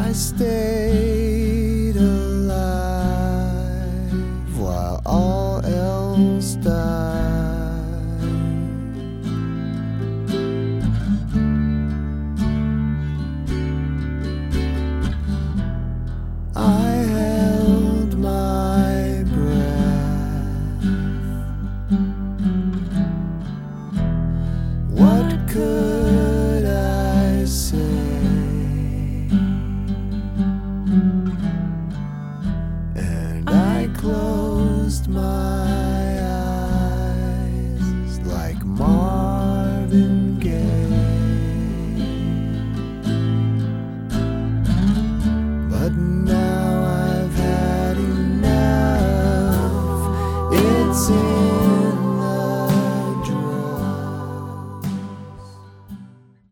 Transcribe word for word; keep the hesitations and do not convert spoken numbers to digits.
I stayed alive while all else died. I held my breath. What could